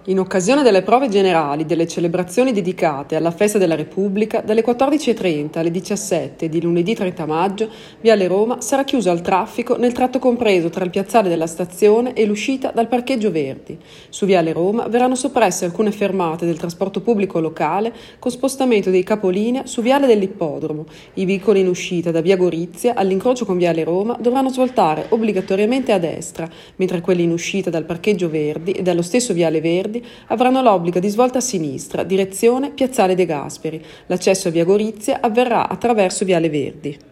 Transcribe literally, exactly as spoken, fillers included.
In occasione delle prove generali delle celebrazioni dedicate alla Festa della Repubblica, dalle quattordici e trenta alle diciassette di lunedì trenta maggio, Viale Roma sarà chiuso al traffico nel tratto compreso tra il piazzale della stazione e l'uscita dal parcheggio Verdi. Su Viale Roma verranno soppresse alcune fermate del trasporto pubblico locale con spostamento dei capolinea su Viale dell'Ippodromo. I veicoli in uscita da Via Gorizia all'incrocio con Viale Roma dovranno svoltare obbligatoriamente a destra, mentre quelli in uscita dal parcheggio Verdi e dallo stesso Viale Verdi avranno l'obbligo di svolta a sinistra, direzione Piazzale De Gasperi. L'accesso a Via Gorizia avverrà attraverso Viale Verdi.